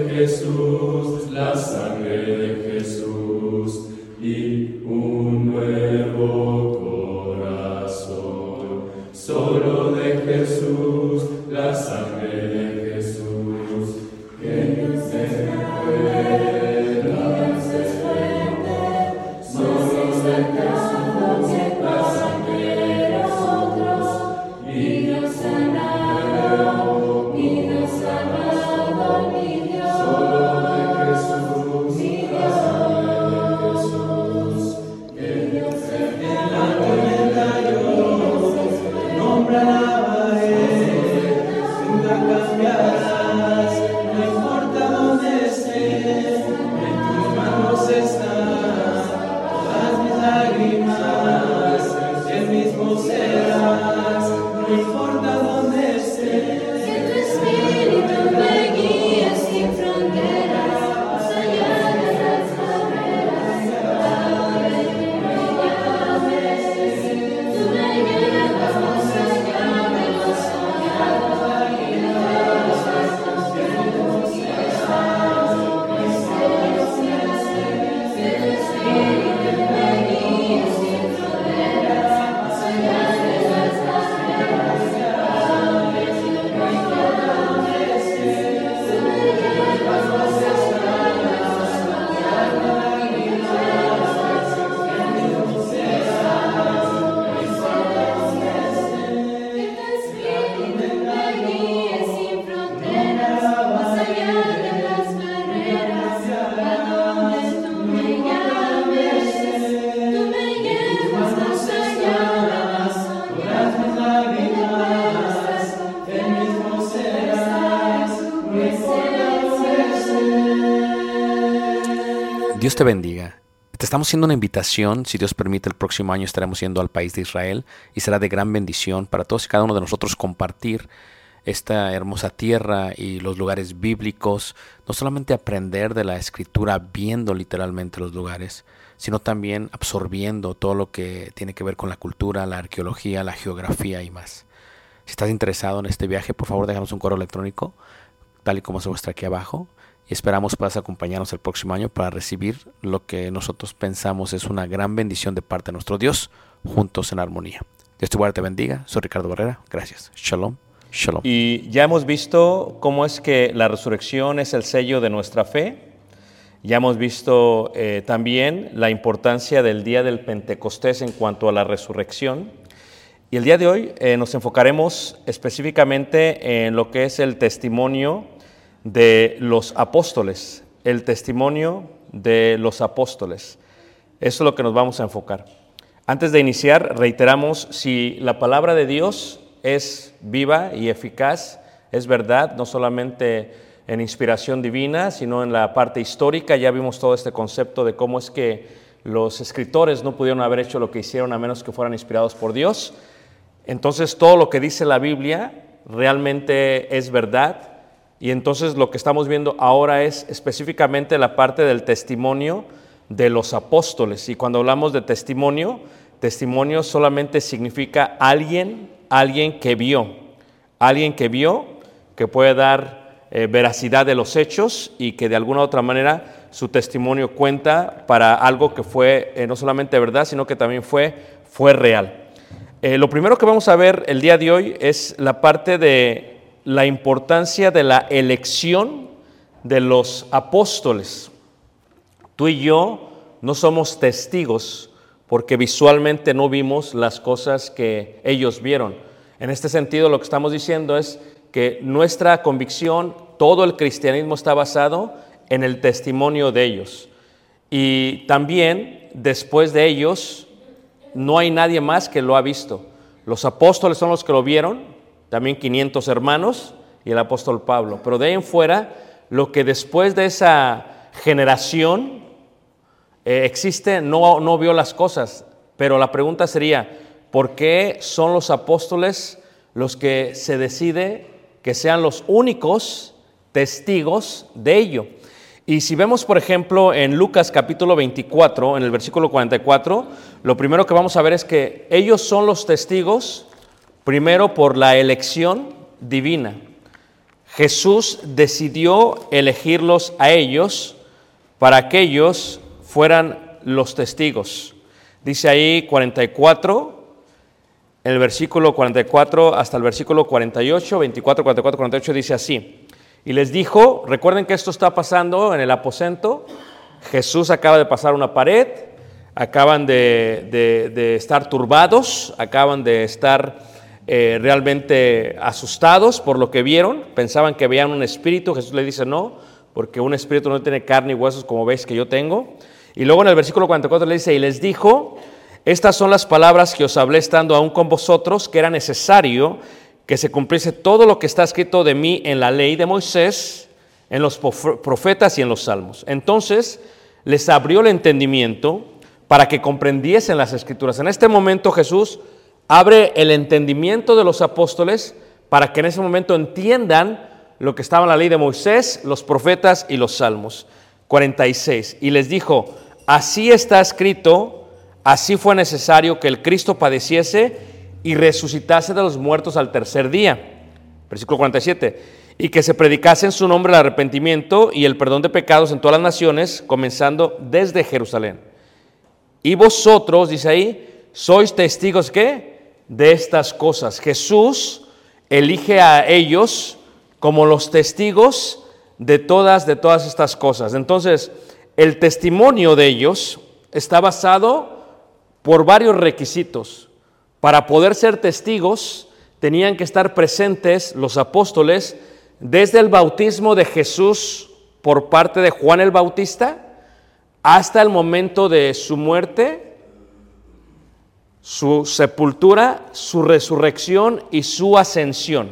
Jesús, la sangre de Jesús y un nuevo corazón. Solo de Jesús, la sangre de Jesús, que se pueda hacer fuerte. Solo de Jesús, la sangre de nosotros, y nos sanado, y nos sanado, mi Dios. Solo de Jesús, mi Dios, Jesús, que Dios en la tormenta yo nombre alabaré, nunca cambiarás, no importa dónde esté, en tus manos están todas mis lágrimas, el mismo serás, no importa dónde esté. Que tu espíritu me guíe sin fronteras, más allá de las barreras, a donde tú me llames. Tú me llevas más allá de lo soñado y de los actos que tú quieras. Que tu espíritu me guíe sin fronteras, más allá de las barreras, a donde tú me llames. Tú me llevas más allá de lo soñado y de los actos que tú quieras. Que tu espíritu me guíe sin fronteras, más allá de las barreras, a donde tú me llames. Tú me llevas más allá de lo soñado y de los actos que tú quieras. Tu presencia. Dios te bendiga. Te estamos haciendo una invitación. Si Dios permite, el próximo año estaremos yendo al país de Israel y será de gran bendición para todos y cada uno de nosotros compartir esta hermosa tierra y los lugares bíblicos. No solamente aprender de la Escritura viendo literalmente los lugares, sino también absorbiendo todo lo que tiene que ver con la cultura, la arqueología, la geografía y más. Si estás interesado en este viaje, por favor déjanos un correo electrónico, tal y como se muestra aquí abajo. Y esperamos puedas acompañarnos el próximo año para recibir lo que nosotros pensamos es una gran bendición de parte de nuestro Dios, juntos en armonía. Dios te guarde, te bendiga. Soy Ricardo Barrera. Gracias. Shalom. Shalom. Y ya hemos visto cómo es que la resurrección es el sello de nuestra fe. Ya hemos visto también la importancia del día del Pentecostés en cuanto a la resurrección. Y el día de hoy nos enfocaremos específicamente en lo que es el testimonio de los apóstoles. El testimonio de los apóstoles. Eso es lo que nos vamos a enfocar. Antes de iniciar, reiteramos, si la palabra de Dios es viva y eficaz, es verdad, no solamente en inspiración divina, sino en la parte histórica. Ya vimos todo este concepto de cómo es que los escritores no pudieron haber hecho lo que hicieron a menos que fueran inspirados por Dios. Entonces, todo lo que dice la Biblia realmente es verdad. Y entonces lo que estamos viendo ahora es específicamente la parte del testimonio de los apóstoles. Y cuando hablamos de testimonio, testimonio solamente significa alguien que vio, que puede dar veracidad de los hechos y que de alguna u otra manera su testimonio cuenta para algo que fue no solamente verdad, sino que también fue real. Lo primero que vamos a ver el día de hoy es la parte de la importancia de la elección de los apóstoles. Tú y yo no somos testigos porque visualmente no vimos las cosas que ellos vieron. En este sentido, lo que estamos diciendo es que nuestra convicción, todo el cristianismo está basado en el testimonio de ellos. Y también, después de ellos, no hay nadie más que lo ha visto. Los apóstoles son los que lo vieron, también 500 hermanos y el apóstol Pablo. Pero de ahí en fuera, lo que después de esa generación existe, no vio las cosas. Pero la pregunta sería, ¿por qué son los apóstoles los que se decide que sean los únicos testigos de ello? Y si vemos, por ejemplo, en Lucas capítulo 24, en el versículo 44, lo primero que vamos a ver es que ellos son los testigos primero por la elección divina. Jesús decidió elegirlos a ellos para que ellos fueran los testigos. Dice ahí 44, el versículo 44 hasta el versículo 48, 24, 44, 48 dice así. Y les dijo, recuerden que esto está pasando en el aposento, Jesús acaba de pasar una pared, acaban de estar turbados, acaban de estar realmente asustados por lo que vieron, pensaban que veían un espíritu. Jesús le dice no, porque un espíritu no tiene carne y huesos como veis que yo tengo. Y luego en el versículo 44 le dice, y les dijo, estas son las palabras que os hablé estando aún con vosotros, que era necesario que se cumpliese todo lo que está escrito de mí en la ley de Moisés, en los profetas y en los salmos. Entonces les abrió el entendimiento para que comprendiesen las escrituras. En este momento Jesús abre el entendimiento de los apóstoles para que en ese momento entiendan lo que estaba en la ley de Moisés, los profetas y los salmos. 46. Y les dijo, así está escrito, así fue necesario que el Cristo padeciese y resucitase de los muertos al tercer día. Versículo 47. Y que se predicase en su nombre el arrepentimiento y el perdón de pecados en todas las naciones, comenzando desde Jerusalén. Y vosotros, dice ahí, sois testigos, ¿qué? De estas cosas. Jesús elige a ellos como los testigos de todas estas cosas. Entonces, el testimonio de ellos está basado por varios requisitos. Para poder ser testigos, tenían que estar presentes los apóstoles desde el bautismo de Jesús por parte de Juan el Bautista hasta el momento de su muerte, su sepultura, su resurrección y su ascensión.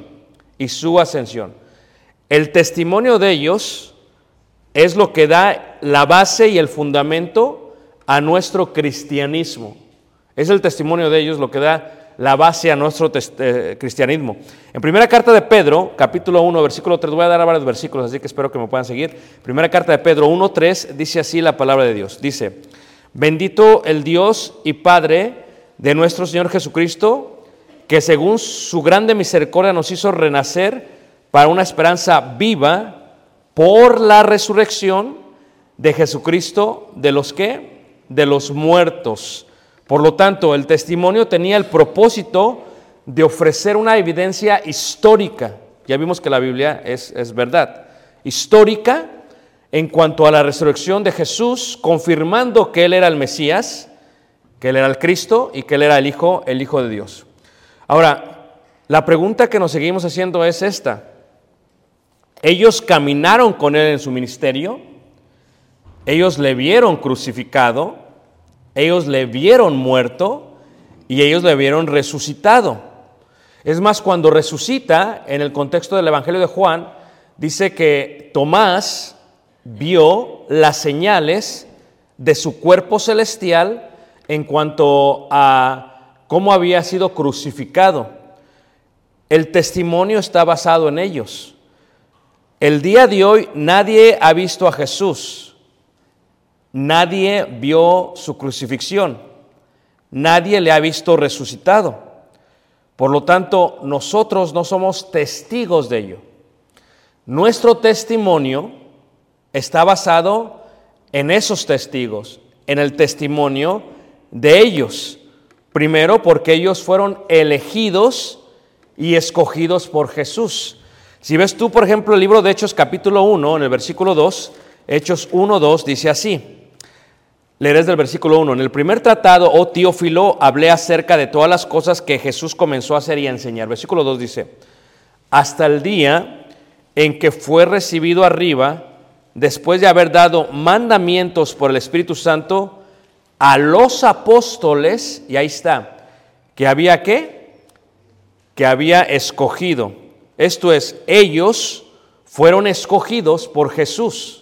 El testimonio de ellos es lo que da la base y el fundamento a nuestro cristianismo. Es el testimonio de ellos lo que da la base a nuestro cristianismo. En primera carta de Pedro, capítulo 1, versículo 3, voy a dar varios versículos, así que espero que me puedan seguir. Primera carta de Pedro 1, 3, dice así la palabra de Dios. Dice, bendito el Dios y Padre de nuestro Señor Jesucristo, que según su grande misericordia nos hizo renacer para una esperanza viva por la resurrección de Jesucristo, ¿de los qué? De los muertos. Por lo tanto, el testimonio tenía el propósito de ofrecer una evidencia histórica. Ya vimos que la Biblia es verdad. Histórica en cuanto a la resurrección de Jesús, confirmando que Él era el Mesías, que Él era el Cristo y que Él era el Hijo de Dios. Ahora, la pregunta que nos seguimos haciendo es esta. Ellos caminaron con Él en su ministerio, ellos le vieron crucificado, ellos le vieron muerto y ellos le vieron resucitado. Es más, cuando resucita, en el contexto del Evangelio de Juan, dice que Tomás vio las señales de su cuerpo celestial en cuanto a cómo había sido crucificado. El testimonio está basado en ellos. El día de hoy nadie ha visto a Jesús, nadie vio su crucifixión, nadie le ha visto resucitado. Por lo tanto, nosotros no somos testigos de ello. Nuestro testimonio está basado en esos testigos, en el testimonio de ellos. Primero, porque ellos fueron elegidos y escogidos por Jesús. Si ves tú, por ejemplo, el libro de Hechos capítulo 1, en el versículo 2, Hechos 1, 2, dice así. Leerás del versículo 1. En el primer tratado, oh Teófilo, hablé acerca de todas las cosas que Jesús comenzó a hacer y a enseñar. Versículo 2 dice, hasta el día en que fue recibido arriba, después de haber dado mandamientos por el Espíritu Santo a los apóstoles, y ahí está, que había ¿qué? Que había escogido. Esto es, ellos fueron escogidos por Jesús.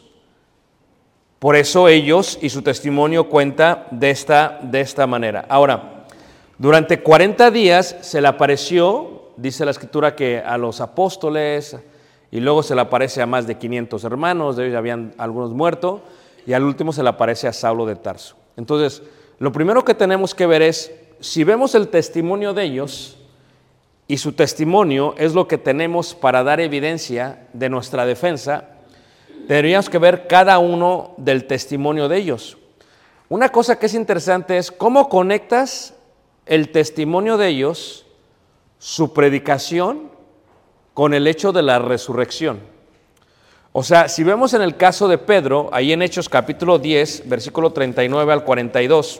Por eso ellos y su testimonio cuenta de esta manera. Ahora, durante 40 días se le apareció, dice la Escritura, que a los apóstoles, y luego se le aparece a más de 500 hermanos, de ellos habían algunos muertos, y al último se le aparece a Saulo de Tarso. Entonces, lo primero que tenemos que ver es, si vemos el testimonio de ellos, y su testimonio es lo que tenemos para dar evidencia de nuestra defensa, tendríamos que ver cada uno del testimonio de ellos. Una cosa que es interesante es cómo conectas el testimonio de ellos, su predicación, con el hecho de la resurrección. O sea, si vemos en el caso de Pedro, ahí en Hechos capítulo 10, versículo 39 al 42,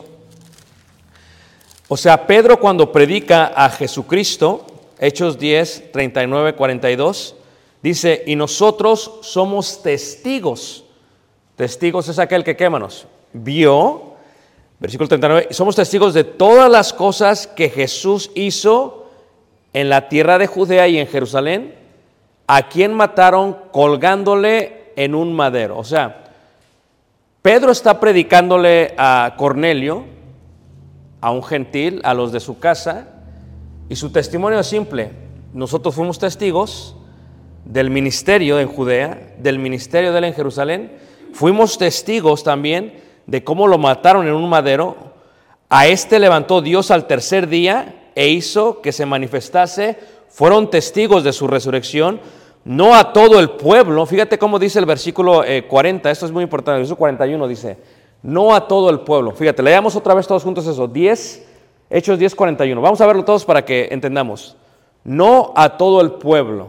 o sea, Pedro cuando predica a Jesucristo, Hechos 10, 39, 42, dice, y nosotros somos testigos. Testigos es aquel que, ¿qué, hermanos? Vio, versículo 39, somos testigos de todas las cosas que Jesús hizo en la tierra de Judea y en Jerusalén, a quien mataron colgándole en un madero. O sea, Pedro está predicándole a Cornelio, a un gentil, a los de su casa, y su testimonio es simple. Nosotros fuimos testigos del ministerio en Judea, del ministerio de él en Jerusalén. Fuimos testigos también de cómo lo mataron en un madero. A este levantó Dios al tercer día e hizo que se manifestase. Fueron testigos de su resurrección, no a todo el pueblo. Fíjate cómo dice el versículo 40, esto es muy importante, el versículo 41 dice, no a todo el pueblo. Fíjate, leamos otra vez todos juntos eso, Hechos 10, 41. Vamos a verlo todos para que entendamos. No a todo el pueblo,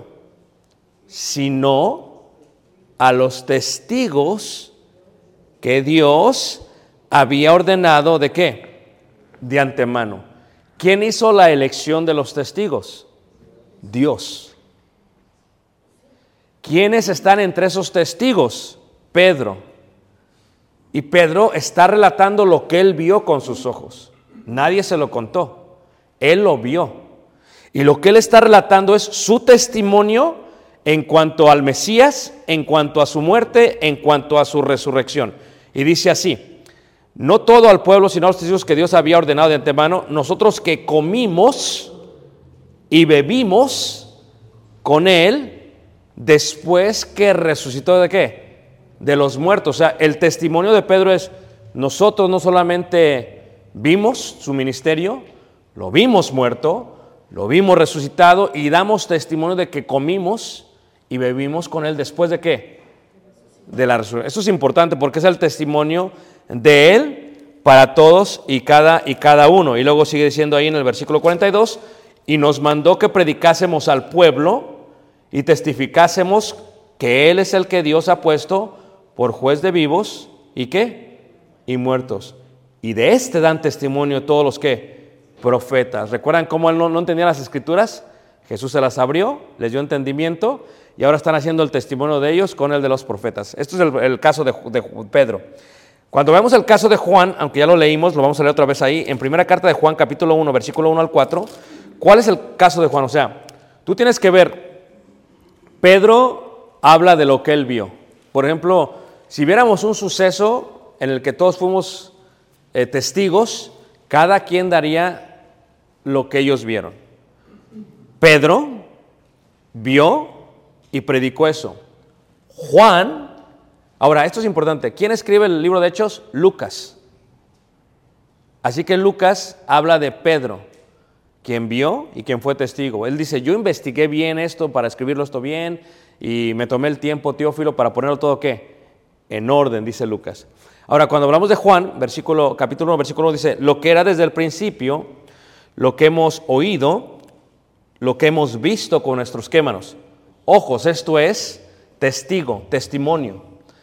sino a los testigos que Dios había ordenado, ¿de qué? De antemano. ¿Quién hizo la elección de los testigos? Dios. ¿Quiénes están entre esos testigos? Pedro. Y Pedro está relatando lo que él vio con sus ojos. Nadie se lo contó. Él lo vio. Y lo que él está relatando es su testimonio en cuanto al Mesías, en cuanto a su muerte, en cuanto a su resurrección. Y dice así, no todo al pueblo, sino a los testigos que Dios había ordenado de antemano, nosotros que comimos y bebimos con él después que resucitó ¿de qué? De los muertos. O sea, el testimonio de Pedro es, nosotros no solamente vimos su ministerio, lo vimos muerto, lo vimos resucitado y damos testimonio de que comimos y bebimos con él después de ¿qué? De la resurrección. Eso es importante porque es el testimonio de él para todos y cada uno. Y luego sigue diciendo ahí en el versículo 42, y nos mandó que predicásemos al pueblo y testificásemos que él es el que Dios ha puesto por juez de vivos y ¿qué? Y muertos. Y de este dan testimonio todos los que profetas. ¿Recuerdan cómo él no entendía las escrituras? Jesús se las abrió, les dio entendimiento y ahora están haciendo el testimonio de ellos con el de los profetas. Esto es el caso de Pedro. Cuando vemos el caso de Juan, aunque ya lo leímos, lo vamos a leer otra vez ahí, en primera carta de Juan, capítulo 1, versículo 1 al 4, ¿cuál es el caso de Juan? O sea, tú tienes que ver, Pedro habla de lo que él vio. Por ejemplo, si viéramos un suceso en el que todos fuimos testigos, cada quien daría lo que ellos vieron. Pedro vio y predicó eso. Juan, ahora esto es importante, ¿quién escribe el libro de Hechos? Lucas. Así que Lucas habla de Pedro, quien vio y quien fue testigo. Él dice, yo investigué bien esto para escribirlo esto bien y me tomé el tiempo, Teófilo, para ponerlo todo ¿qué? En orden, dice Lucas. Ahora, cuando hablamos de Juan, capítulo 1, versículo 1 dice, lo que era desde el principio, lo que hemos oído, lo que hemos visto con nuestros manos, ojos, esto es testimonio.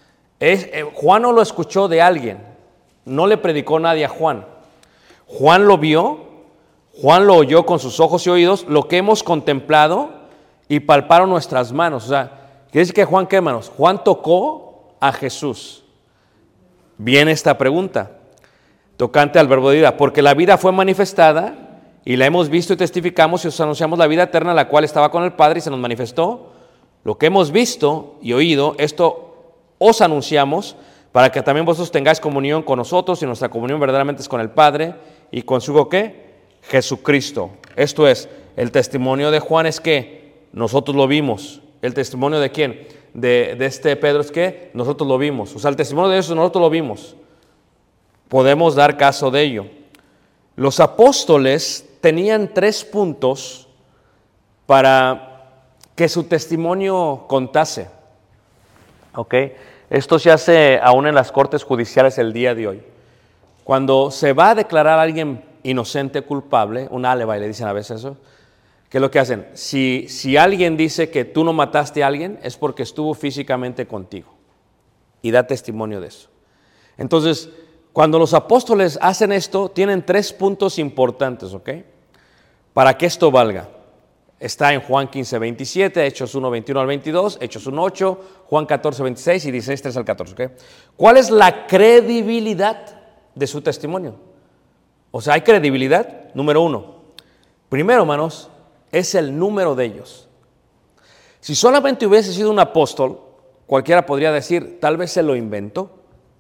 Juan no lo escuchó de alguien, no le predicó nadie a Juan. Juan lo vio, Juan lo oyó con sus ojos y oídos, lo que hemos contemplado y palparon nuestras manos. O sea, quiere decir que Juan, ¿qué manos? Juan tocó a Jesús. Viene esta pregunta, tocante al verbo de vida, porque la vida fue manifestada y la hemos visto y testificamos y os anunciamos la vida eterna, la cual estaba con el Padre y se nos manifestó. Lo que hemos visto y oído, esto os anunciamos para que también vosotros tengáis comunión con nosotros y nuestra comunión verdaderamente es con el Padre y consigo ¿qué? Jesucristo. Esto es, el testimonio de Juan es que nosotros lo vimos. ¿El testimonio de quién? De este Pedro es que nosotros lo vimos. O sea, el testimonio de eso nosotros lo vimos. Podemos dar caso de ello. Los apóstoles tenían 3 puntos para que su testimonio contase. ¿Ok? Esto se hace aún en las cortes judiciales el día de hoy. Cuando se va a declarar a alguien inocente, culpable, un alibi le dicen a veces eso, ¿qué es lo que hacen? Si alguien dice que tú no mataste a alguien, es porque estuvo físicamente contigo y da testimonio de eso. Entonces, cuando los apóstoles hacen esto, tienen 3 puntos importantes, ¿ok? Para que esto valga. Está en Juan 15, 27, Hechos 1, 21 al 22, Hechos 1, 8, Juan 14, 26 y 16, 3 al 14, ¿ok? ¿Cuál es la credibilidad de su testimonio? O sea, ¿hay credibilidad? Número 1. Primero, hermanos, es el número de ellos. Si solamente hubiese sido un apóstol, cualquiera podría decir, tal vez se lo inventó.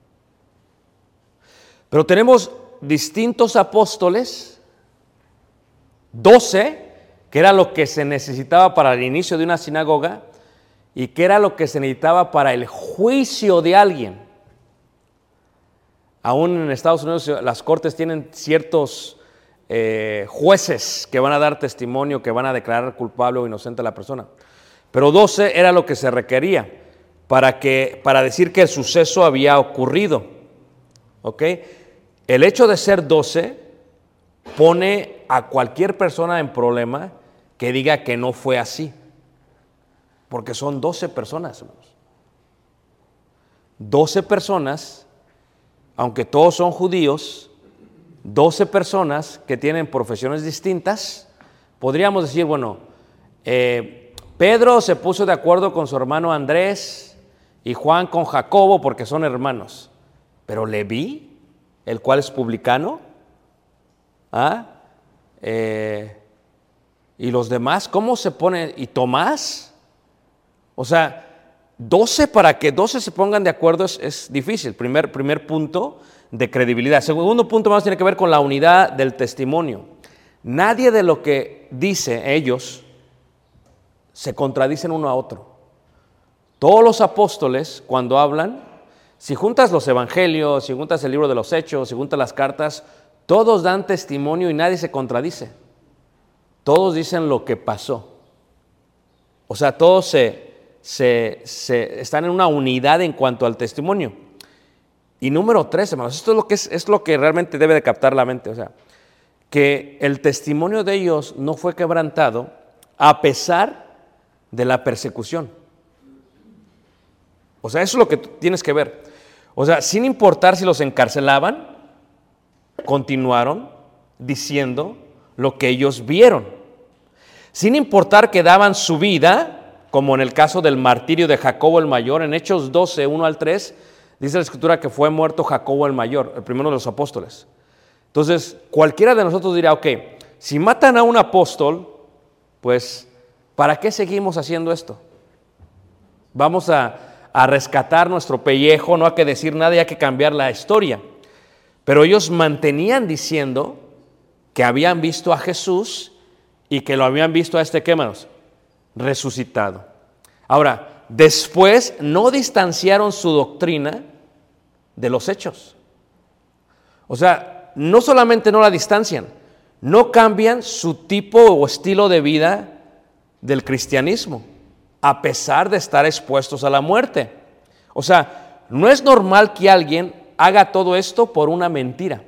Pero tenemos distintos apóstoles, 12, que era lo que se necesitaba para el inicio de una sinagoga y que era lo que se necesitaba para el juicio de alguien. Aún en Estados Unidos las cortes tienen ciertos jueces que van a dar testimonio, que van a declarar culpable o inocente a la persona. Pero 12 era lo que se requería para decir que el suceso había ocurrido. ¿Ok? El hecho de ser 12 pone a cualquier persona en problema que diga que no fue así. Porque son 12 personas, hermanos. 12 personas, aunque todos son judíos, 12 personas que tienen profesiones distintas. Podríamos decir, bueno, Pedro se puso de acuerdo con su hermano Andrés y Juan con Jacobo porque son hermanos. Pero Leví, el cual es publicano, y los demás, ¿cómo se pone? ¿Y Tomás? O sea, 12 para que 12 se pongan de acuerdo es difícil. Primer punto de credibilidad. Segundo punto más tiene que ver con la unidad del testimonio. Nadie de lo que dice ellos se contradicen uno a otro. Todos los apóstoles, cuando hablan, si juntas los evangelios, si juntas el libro de los Hechos, si juntas las cartas, todos dan testimonio y nadie se contradice. Todos dicen lo que pasó. O sea, todos están en una unidad en cuanto al testimonio. Y número 3, hermanos, esto es lo que realmente debe de captar la mente. O sea, que el testimonio de ellos no fue quebrantado a pesar de la persecución. O sea, eso es lo que tienes que ver. O sea, sin importar si los encarcelaban, continuaron diciendo lo que ellos vieron. Sin importar que daban su vida, como en el caso del martirio de Jacobo el Mayor, en Hechos 12, 1 al 3, dice la Escritura que fue muerto Jacobo el Mayor, el primero de los apóstoles. Entonces, cualquiera de nosotros dirá, ok, si matan a un apóstol, pues, ¿para qué seguimos haciendo esto? Vamos a rescatar nuestro pellejo, no hay que decir nada y hay que cambiar la historia. Pero ellos mantenían diciendo que habían visto a Jesús y que lo habían visto a ¿qué, hermanos? Resucitado. Ahora, después no distanciaron su doctrina de los hechos. O sea, no solamente no la distancian, no cambian su tipo o estilo de vida del cristianismo, a pesar de estar expuestos a la muerte. O sea, no es normal que alguien haga todo esto por una mentira.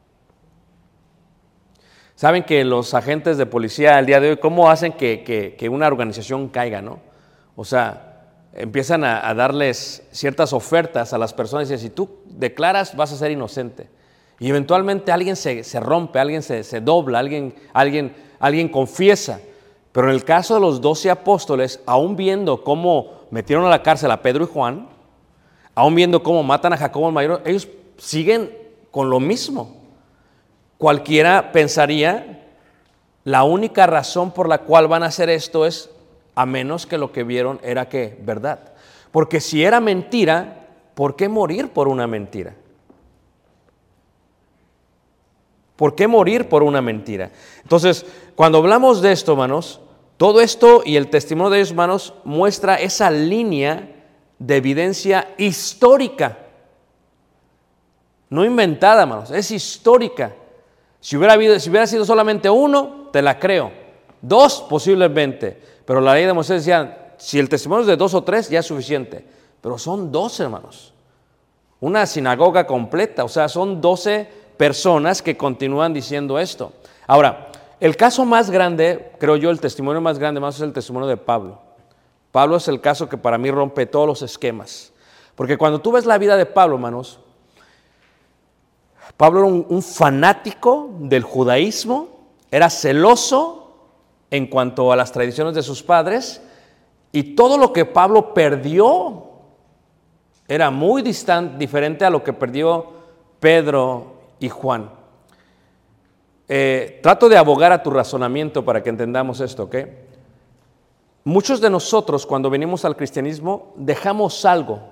Saben que los agentes de policía al día de hoy, ¿cómo hacen que una organización caiga, no? O sea, empiezan a darles ciertas ofertas a las personas y dicen, si tú declaras vas a ser inocente. Y eventualmente alguien se rompe, alguien se dobla, alguien confiesa. Pero en el caso de los 12 apóstoles, aún viendo cómo metieron a la cárcel a Pedro y Juan, aún viendo cómo matan a Jacobo el Mayor, ellos siguen con lo mismo. Cualquiera pensaría, la única razón por la cual van a hacer esto es a menos que lo que vieron era que verdad. Porque si era mentira, ¿por qué morir por una mentira? ¿Por qué morir por una mentira? Entonces, cuando hablamos de esto, hermanos, todo esto y el testimonio de ellos, hermanos, muestra esa línea de evidencia histórica. No inventada, hermanos, es histórica. Si hubiera sido solamente uno, te la creo. 2 posiblemente, pero la ley de Moisés decía, si el testimonio es de 2 o 3 ya es suficiente, pero son 12, hermanos, una sinagoga completa, o sea, son 12 personas que continúan diciendo esto. Ahora, el caso más grande, creo yo, el testimonio más grande más es el testimonio de Pablo. Pablo es el caso que para mí rompe todos los esquemas, porque cuando tú ves la vida de Pablo, hermanos, Pablo era un fanático del judaísmo, era celoso en cuanto a las tradiciones de sus padres, y todo lo que Pablo perdió era muy diferente a lo que perdió Pedro y Juan. Trato de abogar a tu razonamiento para que entendamos esto, ¿ok? Muchos de nosotros cuando venimos al cristianismo dejamos algo.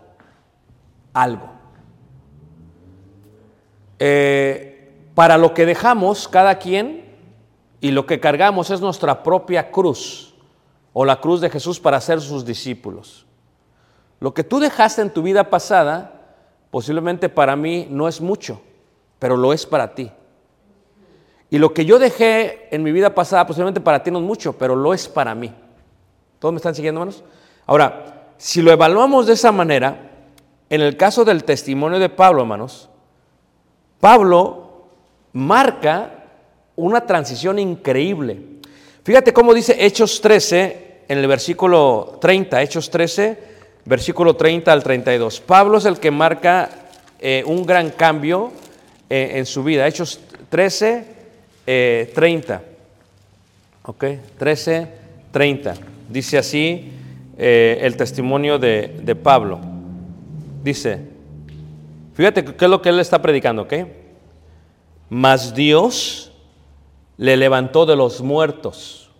Para lo que dejamos cada quien y lo que cargamos es nuestra propia cruz o la cruz de Jesús para ser sus discípulos. Lo que tú dejaste en tu vida pasada posiblemente para mí no es mucho, pero lo es para ti. Y lo que yo dejé en mi vida pasada posiblemente para ti no es mucho, pero lo es para mí. ¿Todos me están siguiendo, hermanos? Ahora, si lo evaluamos de esa manera, en el caso del testimonio de Pablo, hermanos, Pablo marca una transición increíble. Fíjate cómo dice Hechos 13 en el versículo 30, Hechos 13, versículo 30 al 32. Pablo es el que marca un gran cambio en su vida. Hechos 13, 30. Ok, 13, 30. Dice así el testimonio de Pablo. Dice, fíjate qué es lo que él está predicando, ¿ok? Mas Dios le levantó de los muertos.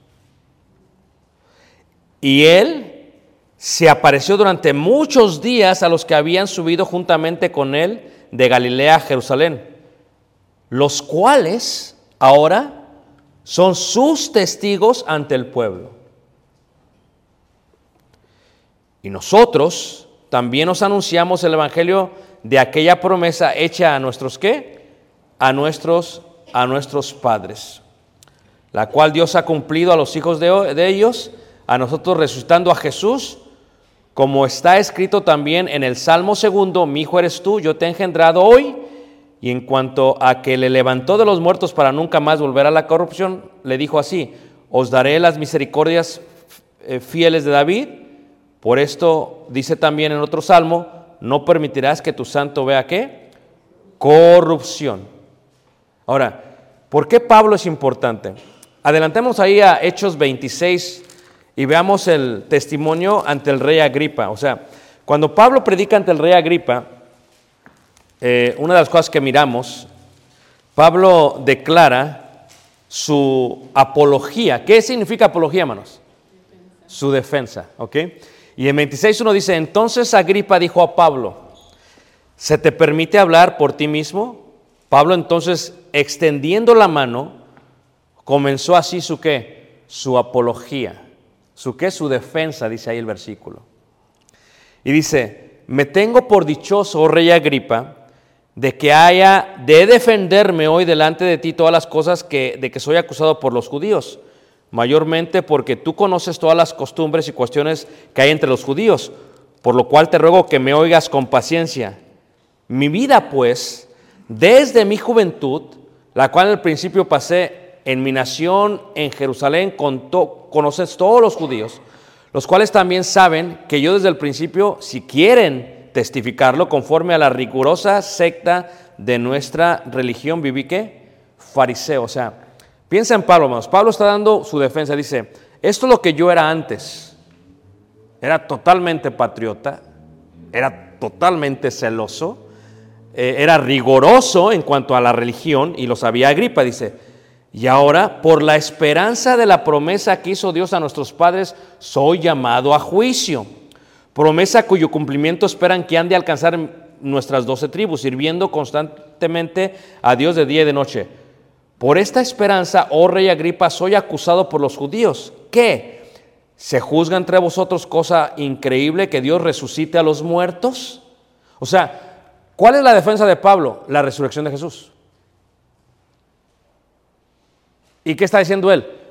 Y él se apareció durante muchos días a los que habían subido juntamente con él de Galilea a Jerusalén, los cuales ahora son sus testigos ante el pueblo. Y nosotros también os anunciamos el evangelio de aquella promesa hecha a nuestros ¿qué? A nuestros padres, la cual Dios ha cumplido a los hijos de ellos, a nosotros resucitando a Jesús, como está escrito también en el Salmo 2, mi hijo eres tú, yo te he engendrado hoy. Y en cuanto a que le levantó de los muertos para nunca más volver a la corrupción, le dijo así, os daré las misericordias fieles de David. Por esto dice también en otro salmo, no permitirás que tu santo vea ¿qué? Corrupción. Ahora, ¿por qué Pablo es importante? Adelantemos ahí a Hechos 26 y veamos el testimonio ante el rey Agripa. O sea, cuando Pablo predica ante el rey Agripa, una de las cosas que miramos, Pablo declara su apología. ¿Qué significa apología, hermanos? Su defensa, ¿ok? Y en 26:1 dice, entonces Agripa dijo a Pablo, ¿se te permite hablar por ti mismo? Pablo entonces, extendiendo la mano, comenzó así su ¿qué? Su apología. ¿Su qué? Su defensa, dice ahí el versículo. Y dice, me tengo por dichoso, oh rey Agripa, de que haya de defenderme hoy delante de ti todas las cosas de que soy acusado por los judíos, mayormente porque tú conoces todas las costumbres y cuestiones que hay entre los judíos, por lo cual te ruego que me oigas con paciencia. Mi vida, pues, desde mi juventud, la cual al principio pasé en mi nación en Jerusalén, conoces todos los judíos, los cuales también saben que yo desde el principio, si quieren testificarlo, conforme a la rigurosa secta de nuestra religión, viví ¿qué? Fariseo. O sea, piensa en Pablo, hermanos. Pablo está dando su defensa, dice, esto es lo que yo era antes. Era totalmente patriota, era totalmente celoso, era riguroso en cuanto a la religión y lo sabía Agripa, dice, y ahora por la esperanza de la promesa que hizo Dios a nuestros padres, soy llamado a juicio. Promesa cuyo cumplimiento esperan que han de alcanzar nuestras 12 tribus, sirviendo constantemente a Dios de día y de noche. Por esta esperanza, oh rey Agripa, soy acusado por los judíos. ¿Qué? ¿Se juzga entre vosotros cosa increíble que Dios resucite a los muertos? O sea, ¿cuál es la defensa de Pablo? La resurrección de Jesús. ¿Y qué está diciendo él?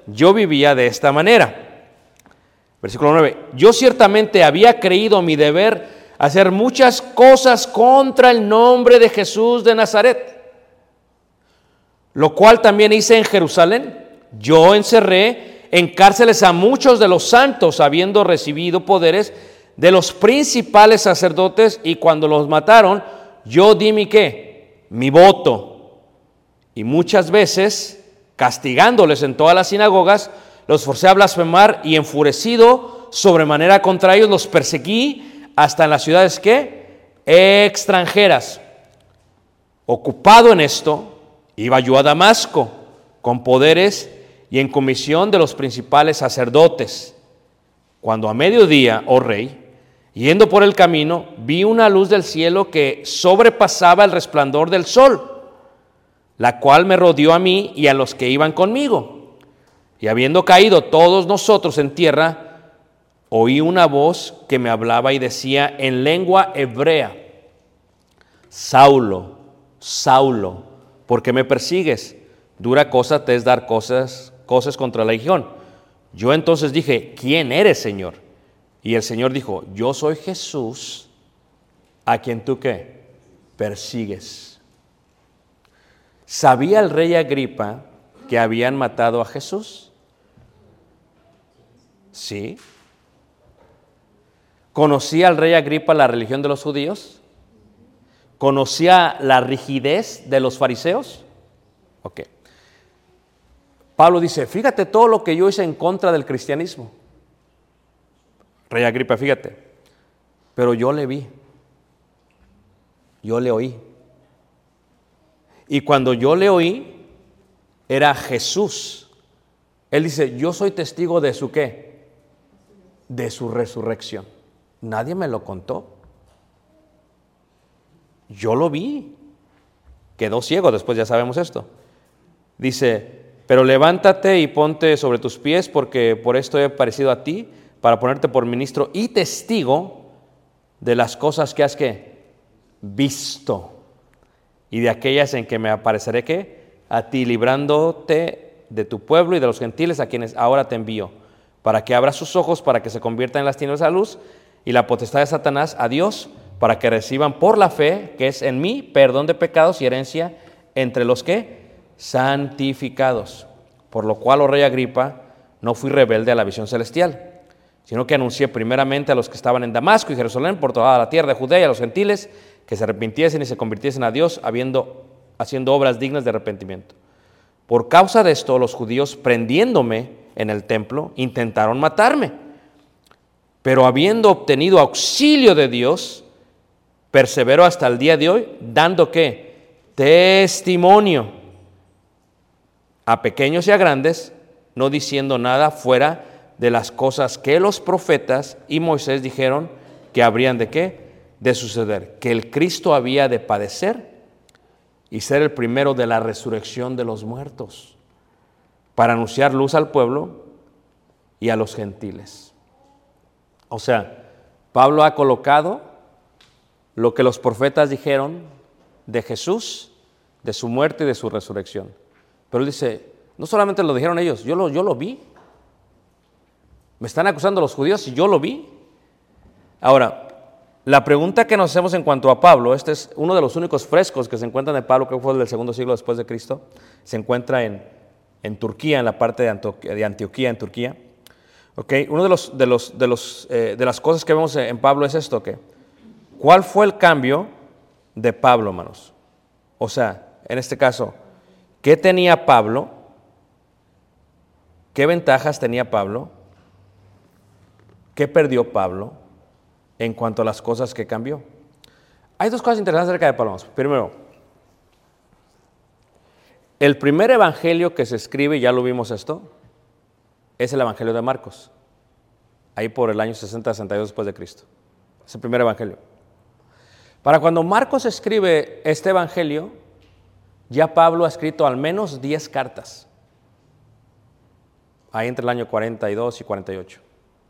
yo vivía de esta manera. Versículo 9. Yo ciertamente había creído mi deber hacer muchas cosas contra el nombre de Jesús de Nazaret, lo cual también hice en Jerusalén. Yo encerré en cárceles a muchos de los santos, habiendo recibido poderes de los principales sacerdotes, y cuando los mataron, yo di mi voto. Y muchas veces, castigándoles en todas las sinagogas, los forcé a blasfemar, y enfurecido sobremanera contra ellos, los perseguí hasta en las ciudades extranjeras. Ocupado en esto, iba yo a Damasco con poderes y en comisión de los principales sacerdotes, cuando a mediodía, oh rey, yendo por el camino, vi una luz del cielo que sobrepasaba el resplandor del sol, la cual me rodeó a mí y a los que iban conmigo. Y habiendo caído todos nosotros en tierra, oí una voz que me hablaba y decía en lengua hebrea: Saulo, Saulo, ¿por qué me persigues? Dura cosa te es dar cosas contra la legión. Yo entonces dije: ¿quién eres, Señor? Y el Señor dijo: yo soy Jesús, a quien tú persigues. ¿Sabía el rey Agripa que habían matado a Jesús? Sí. ¿Conocía el rey Agripa la religión de los judíos? ¿Conocía la rigidez de los fariseos? Ok. Pablo dice: fíjate todo lo que yo hice en contra del cristianismo. Rey Agripa, fíjate, pero yo le vi, yo le oí. Y cuando yo le oí, era Jesús. Él dice: yo soy testigo de su de su resurrección. Nadie me lo contó. Yo lo vi. Quedó ciego, después ya sabemos esto. Dice: pero levántate y ponte sobre tus pies, porque por esto he aparecido a ti, para ponerte por ministro y testigo de las cosas que has visto, y de aquellas en que me apareceré a ti, librándote de tu pueblo y de los gentiles a quienes ahora te envío, para que abras sus ojos, para que se conviertan en las tinieblas a la luz, y la potestad de Satanás a Dios, para que reciban por la fe que es en mí perdón de pecados y herencia entre los santificados. Por lo cual, oh rey Agripa, no fui rebelde a la visión celestial, sino que anuncié primeramente a los que estaban en Damasco y Jerusalén, por toda la tierra de Judea, y a los gentiles, que se arrepintiesen y se convirtiesen a Dios, haciendo obras dignas de arrepentimiento. Por causa de esto, los judíos, prendiéndome en el templo, intentaron matarme. Pero habiendo obtenido auxilio de Dios, persevero hasta el día de hoy, dando testimonio a pequeños y a grandes, no diciendo nada fuera de las cosas que los profetas y Moisés dijeron que habrían de suceder, que el Cristo había de padecer y ser el primero de la resurrección de los muertos, para anunciar luz al pueblo y a los gentiles. O sea, Pablo ha colocado lo que los profetas dijeron de Jesús, de su muerte y de su resurrección. Pero él dice: no solamente lo dijeron ellos, yo lo vi. Me están acusando los judíos y yo lo vi. Ahora, la pregunta que nos hacemos en cuanto a Pablo, este es uno de los únicos frescos que se encuentran de Pablo, que fue el del segundo siglo después de Cristo, se encuentra en Turquía, en la parte de Antioquía, en Turquía. Okay. Uno de las cosas que vemos en Pablo es esto, ¿cuál fue el cambio de Pablo, hermanos? O sea, en este caso, ¿qué tenía Pablo? ¿Qué ventajas tenía Pablo? ¿Qué perdió Pablo en cuanto a las cosas que cambió? Hay dos cosas interesantes acerca de Pablo. Primero, el primer evangelio que se escribe, ya lo vimos esto, es el evangelio de Marcos, ahí por el año 60-62 después de Cristo. Es el primer evangelio. Para cuando Marcos escribe este evangelio, ya Pablo ha escrito al menos 10 cartas, ahí entre el año 42 y 48.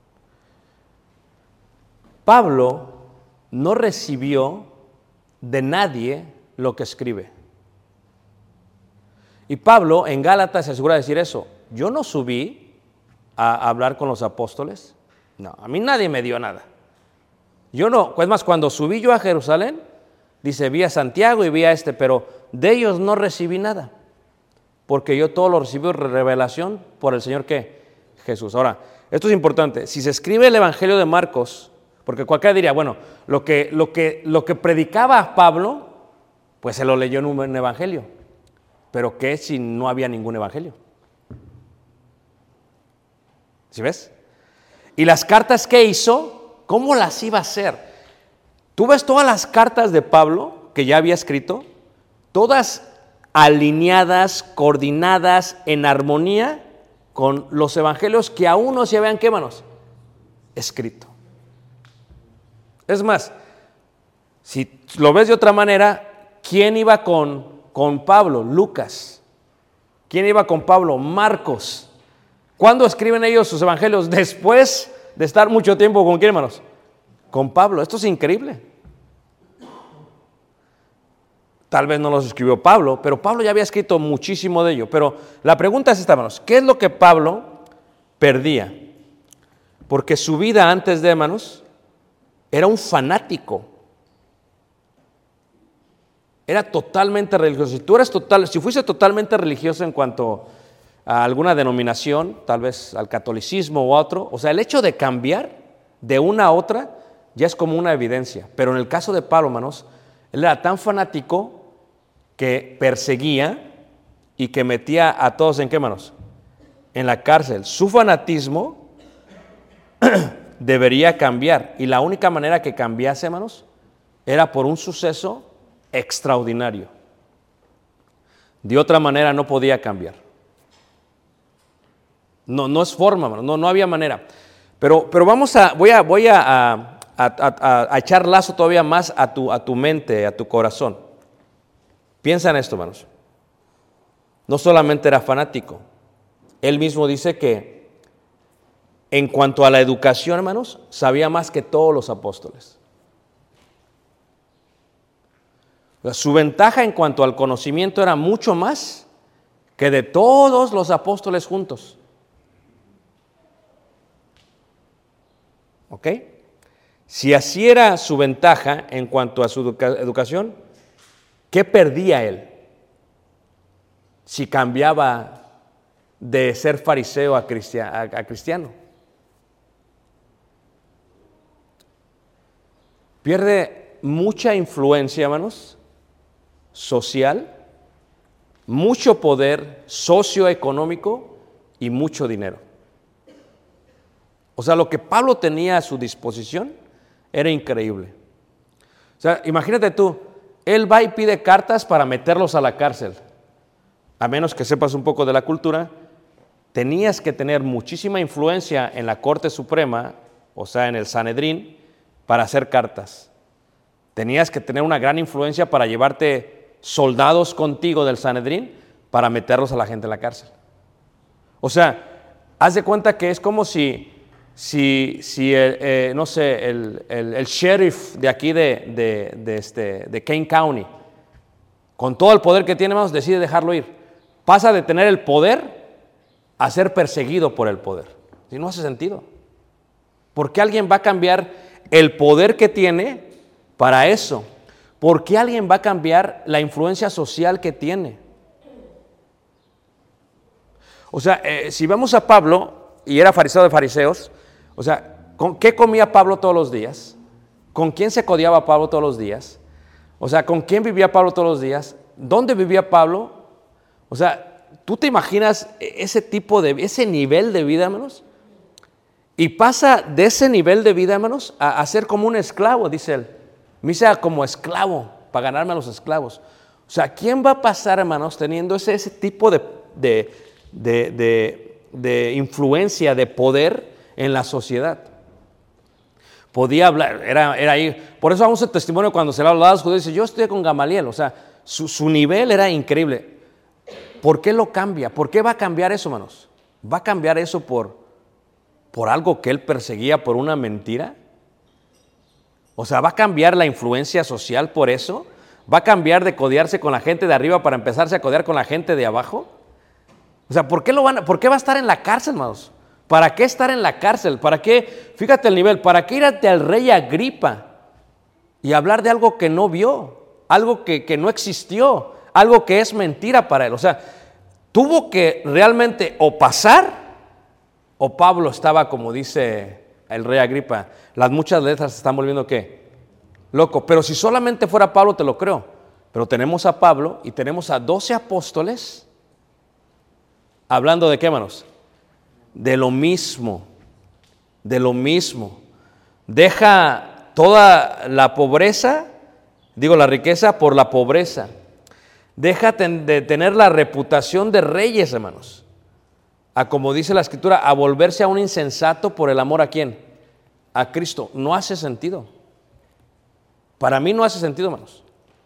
Pablo no recibió de nadie lo que escribe. Y Pablo en Gálatas se asegura de decir eso. yo no subí a hablar con los apóstoles. No, a mí nadie me dio nada. Yo no, es más, cuando subí yo a Jerusalén, dice, vi a Santiago y vi a pero de ellos no recibí nada, porque yo todo lo recibí revelación por el Señor, ¿qué? Jesús. Ahora, esto es importante, si se escribe el Evangelio de Marcos, porque cualquiera diría, bueno, lo que predicaba Pablo, pues se lo leyó en un evangelio, pero ¿qué si no había ningún evangelio? ¿Sí ves? Y las cartas que hizo, ¿cómo las iba a hacer? Tú ves todas las cartas de Pablo que ya había escrito, todas alineadas, coordinadas, en armonía con los evangelios que aún no se habían, ¿qué, hermanos? Escrito. Es más, si lo ves de otra manera, ¿quién iba con Pablo? Lucas. ¿Quién iba con Pablo? Marcos. ¿Cuándo escriben ellos sus evangelios? Después de estar mucho tiempo, ¿con quién, hermanos? Con Pablo. Esto es increíble. Tal vez no los escribió Pablo, pero Pablo ya había escrito muchísimo de ello. Pero la pregunta es esta, hermanos, ¿qué es lo que Pablo perdía? Porque su vida antes de, hermanos, era un fanático. Era totalmente religioso. Si fuiste totalmente religioso en cuanto a alguna denominación, tal vez al catolicismo u otro, o sea, el hecho de cambiar de una a otra ya es como una evidencia. Pero en el caso de Pablo, hermanos, él era tan fanático que perseguía y que metía a todos, ¿en qué, hermanos? En la cárcel. Su fanatismo debería cambiar, y la única manera que cambiase, hermanos, era por un suceso extraordinario. De otra manera no podía cambiar. No es forma, hermanos, no había manera. Pero voy a echar lazo todavía más a tu mente, a tu corazón. Piensa en esto, hermanos. No solamente era fanático, él mismo dice que en cuanto a la educación, hermanos, sabía más que todos los apóstoles. Su ventaja en cuanto al conocimiento era mucho más que de todos los apóstoles juntos. ¿Ok? Si así era su ventaja en cuanto a su educación, ¿qué perdía él si cambiaba de ser fariseo a cristiano? Pierde mucha influencia, hermanos, social, mucho poder socioeconómico y mucho dinero. O sea, lo que Pablo tenía a su disposición era increíble. O sea, imagínate tú, él va y pide cartas para meterlos a la cárcel. A menos que sepas un poco de la cultura, tenías que tener muchísima influencia en la Corte Suprema, o sea, en el Sanedrín, para hacer cartas. Tenías que tener una gran influencia para llevarte soldados contigo del Sanedrín para meterlos a la gente en la cárcel. O sea, haz de cuenta que es como si no sé, el sheriff de aquí de Kane County, con todo el poder que tiene, hermanos, decide dejarlo ir. Pasa de tener el poder a ser perseguido por el poder. ¿Sí? No hace sentido. ¿Por qué alguien va a cambiar el poder que tiene para eso? ¿Por qué alguien va a cambiar la influencia social que tiene? O sea, si vemos a Pablo, y era fariseo de fariseos, o sea, ¿con qué comía Pablo todos los días? ¿Con quién se codeaba Pablo todos los días? O sea, ¿con quién vivía Pablo todos los días? ¿Dónde vivía Pablo? O sea, ¿tú te imaginas ese nivel de vida, hermanos? Y pasa de ese nivel de vida, hermanos, a ser como un esclavo, dice él. Me hice como esclavo, para ganarme a los esclavos. O sea, ¿quién va a pasar, hermanos, teniendo ese tipo de influencia, de poder en la sociedad? Podía hablar, era ahí. Por eso vamos al testimonio cuando se le hablaba a los judíos, dice, yo estoy con Gamaliel. O sea, su nivel era increíble. ¿Por qué lo cambia? ¿Por qué va a cambiar eso, hermanos? ¿Va a cambiar eso por algo que él perseguía, por una mentira? O sea, ¿va a cambiar la influencia social por eso? ¿Va a cambiar de codearse con la gente de arriba para empezarse a codear con la gente de abajo? O sea, ¿por qué va a estar en la cárcel, hermanos? ¿Para qué estar en la cárcel? ¿Para qué? Fíjate el nivel, ¿para qué ir ante el rey Agripa y hablar de algo que no vio, algo que no existió, algo que es mentira para él? O sea, tuvo que realmente o pasar, o Pablo estaba, como dice el rey Agripa, las muchas letras se están volviendo ¿qué? Loco. Pero si solamente fuera Pablo, te lo creo. Pero tenemos a Pablo y tenemos a 12 apóstoles hablando de qué, hermanos. De lo mismo. Deja toda la pobreza, la riqueza por la pobreza. Deja de tener la reputación de reyes, hermanos, a, como dice la Escritura, a volverse a un insensato por el amor ¿a quién? A Cristo. No hace sentido. Para mí no hace sentido, hermanos.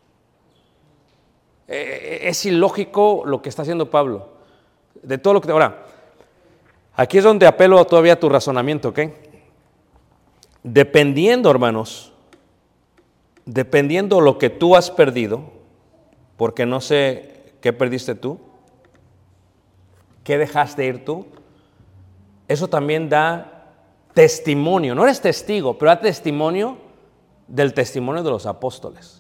Es ilógico lo que está haciendo Pablo. De todo lo que... Ahora, aquí es donde apelo todavía a tu razonamiento, ¿ok? Dependiendo, hermanos, dependiendo lo que tú has perdido, porque no sé qué perdiste tú, qué dejaste ir tú, eso también da testimonio. No eres testigo, pero da testimonio del testimonio de los apóstoles.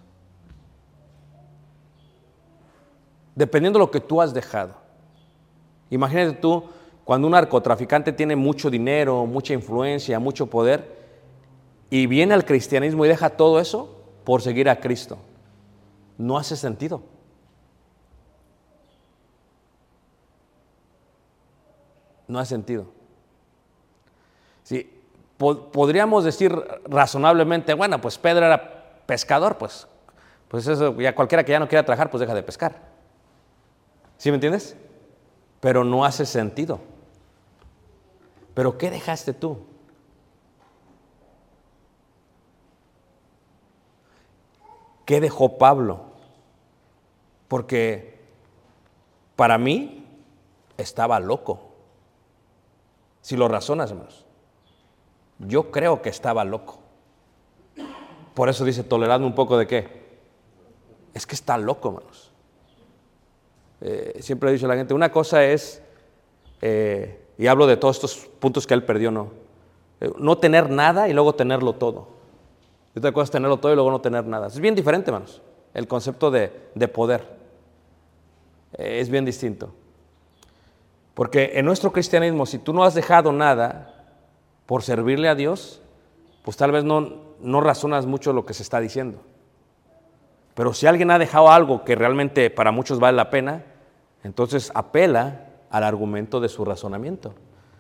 Dependiendo de lo que tú has dejado. Imagínate tú, cuando un narcotraficante tiene mucho dinero, mucha influencia, mucho poder, y viene al cristianismo y deja todo eso por seguir a Cristo. No hace sentido. No hace sentido. Sí, podríamos decir razonablemente, bueno, pues Pedro era pescador, pues eso, ya cualquiera que ya no quiera trabajar, pues deja de pescar. ¿Sí me entiendes? Pero no hace sentido. ¿Pero qué dejaste tú? ¿Qué dejó Pablo? Porque para mí estaba loco. Si lo razonas, hermanos. Yo creo que estaba loco. Por eso dice, toleradme un poco de qué. Es que está loco, hermanos. Siempre he dicho a la gente, una cosa es, y hablo de todos estos puntos que él perdió, no tener nada y luego tenerlo todo. Y otra cosa es tenerlo todo y luego no tener nada. Es bien diferente, hermanos, el concepto de poder. Es bien distinto. Porque en nuestro cristianismo, si tú no has dejado nada por servirle a Dios, pues tal vez no razonas mucho lo que se está diciendo. Pero si alguien ha dejado algo que realmente para muchos vale la pena, entonces apela al argumento de su razonamiento.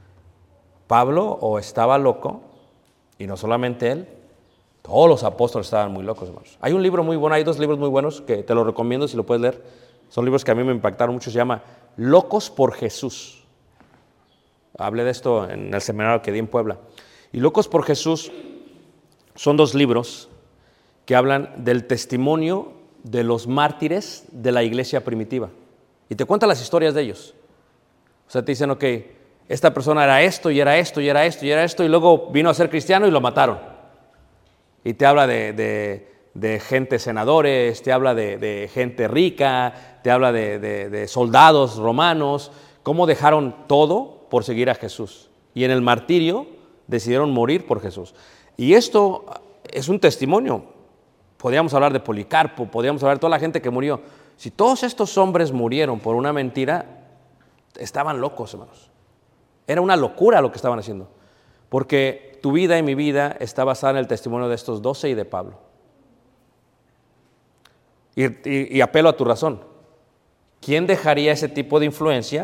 Pablo o estaba loco, y no solamente él, todos los apóstoles estaban muy locos, hermanos. Hay un libro muy bueno, hay 2 libros muy buenos que te los recomiendo si lo puedes leer. Son libros que a mí me impactaron mucho, se llama Locos por Jesús. Hablé de esto en el seminario que di en Puebla. Y Locos por Jesús son 2 libros que hablan del testimonio de los mártires de la iglesia primitiva. Y te cuentan las historias de ellos. O sea, te dicen, ok, esta persona era esto, y era esto, y era esto, y era esto, y luego vino a ser cristiano y lo mataron. Y te habla de gente senadores, te habla de gente rica, te habla de soldados romanos, cómo dejaron todo por seguir a Jesús. Y en el martirio decidieron morir por Jesús. Y esto es un testimonio. Podríamos hablar de Policarpo, podríamos hablar de toda la gente que murió. Si todos estos hombres murieron por una mentira, estaban locos, hermanos. Era una locura lo que estaban haciendo. Porque tu vida y mi vida está basada en el testimonio de estos 12 y de Pablo. Y apelo a tu razón. ¿Quién dejaría ese tipo de influencia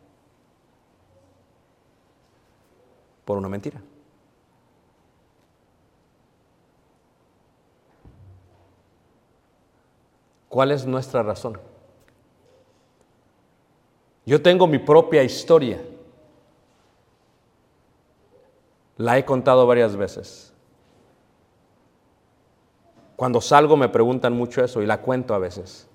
por una mentira? ¿Cuál es nuestra razón? Yo tengo mi propia historia. La he contado varias veces. Cuando salgo me preguntan mucho eso y la cuento a veces.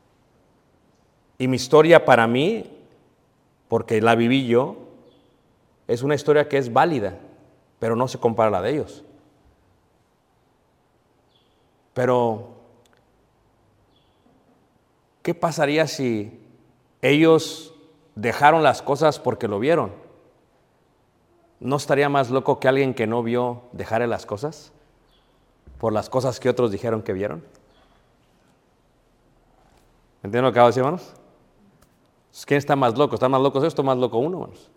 Y mi historia para mí, porque la viví yo, es una historia que es válida, pero no se compara a la de ellos. Pero, ¿qué pasaría si ellos dejaron las cosas porque lo vieron. ¿No estaría más loco que alguien que no vio dejara las cosas por las cosas que otros dijeron que vieron? ¿Entienden lo que acabo de decir, hermanos? ¿Quién está más loco? ¿Está más loco esto o más loco uno, hermanos?